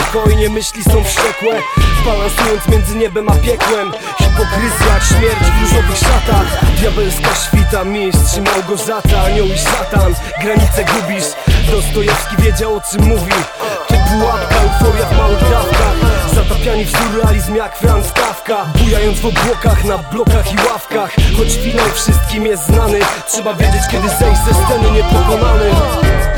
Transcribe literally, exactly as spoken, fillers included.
spokojnie, myśli są wściekłe, balansując między niebem a piekłem. Hipokryzja jak śmierć w różowych szatach, diabelska świta, mistrz i Małgorzata, anioł i szatan, granice gubisz. Dostojewski wiedział, o czym mówi. To pułapka, euforia w małych dawkach, zatapiani w surrealizm jak Franz Kafka, bujając w obłokach, na blokach i ławkach. Choć finał wszystkim jest znany, trzeba wiedzieć, kiedy zejść ze sceny niepokonany.